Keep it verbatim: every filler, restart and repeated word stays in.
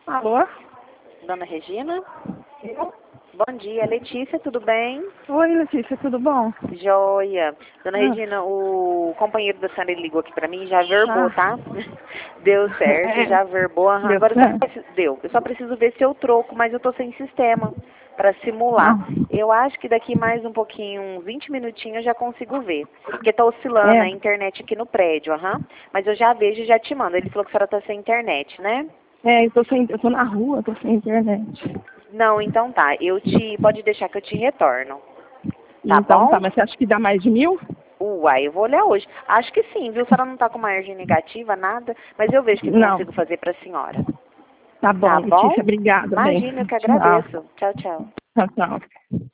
Alô? Dona Regina? Eu? Bom dia, Letícia, tudo bem? Oi, Letícia, tudo bom? Joia. Dona Ah, Regina, o companheiro da senhora ligou aqui pra mim, já verbou, ah, tá? Deu certo, é, já verbou. aham. deu Agora eu só certo? preciso, deu. Eu só preciso ver se eu troco, mas eu tô sem sistema pra simular. Não. Eu acho que daqui mais um pouquinho, uns vinte minutinhos, eu já consigo ver. Porque tá oscilando É, a internet aqui no prédio, aham. Mas eu já vejo e já te mando. Ele falou que a senhora tá sem internet, né? é, eu tô sem, eu tô na rua, tô sem internet. Não, então tá. Eu te, pode deixar que eu te retorno. Tá Então tá, bom? mas você acha que dá mais de mil? Uai, eu vou olhar hoje. Acho que sim, viu? A senhora não tá com margem negativa, nada, mas eu vejo o que eu Não. consigo fazer pra senhora. Tá bom, Tá bom? Letícia, obrigada, bem. Imagina, eu que Tchau. agradeço. Tchau, tchau. Tchau, tchau.